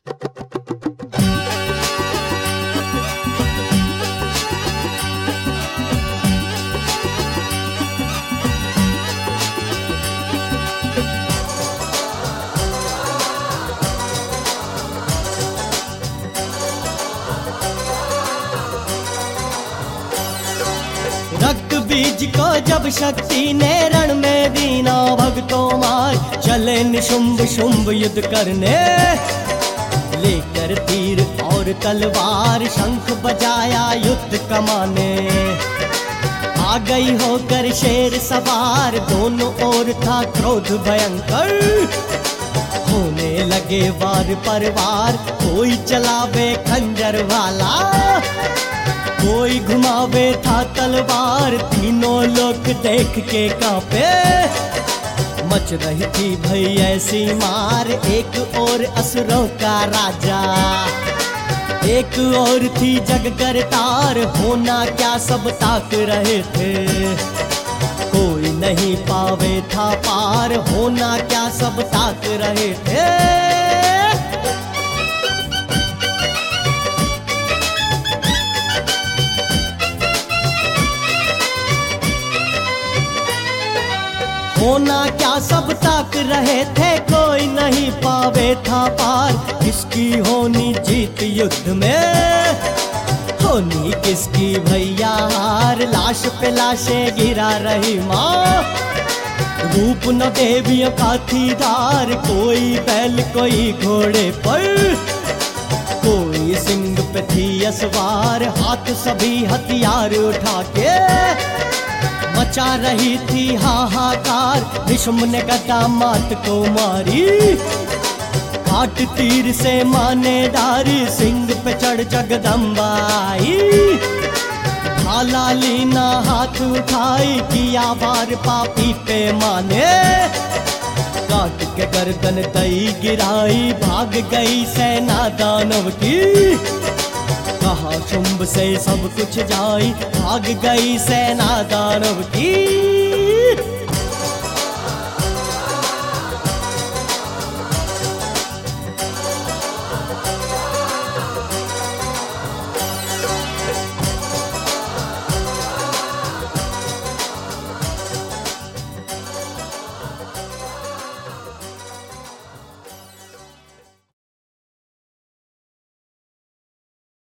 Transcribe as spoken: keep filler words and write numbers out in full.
रक्त बीज को जब शक्ति ने रण में दीना भक्तों मार, चले निशुंभ शुंभ युद्ध करने, लेकर तीर और तलवार शंख बजाया युद्ध कमाने। आ गई होकर शेर सवार, दोनों ओर था क्रोध भयंकर, होने लगे वार पर वार, कोई चलावे खंजर वाला, कोई घुमावे था तलवार, तीनों लोग देख के कांपे। मच रही थी भई ऐसी मार, एक और असुरों का राजा, एक और थी जग करतार, होना क्या सब ताक रहे थे, कोई नहीं पावे था पार, होना क्या सब ताक रहे थे। होना क्या सब ताक रहे थे, कोई नहीं पावे था पार, किसकी होनी जीत युद्ध में, होनी किसकी भैया हार। लाश पे लाशें गिरा रही माँ, रूप न देवियों का थी धार, कोई बैल कोई घोड़े पर, कोई सिंह पे थी असवार, हाथ सभी हथियार उठा के मचा रही थी हाहाकार। विषम ने गदा मात को मारी, काट तीर से माने डारी, सिंह पे चढ़ जगदम्बा आई, भाला लीना हाथ उठाई, किया वार पापी पे माने, काट के गर्दन दई गिराई, भाग गई सेना दानव की, कहा शुंभ से सब कुछ जाई, भाग गई सेना दानव की।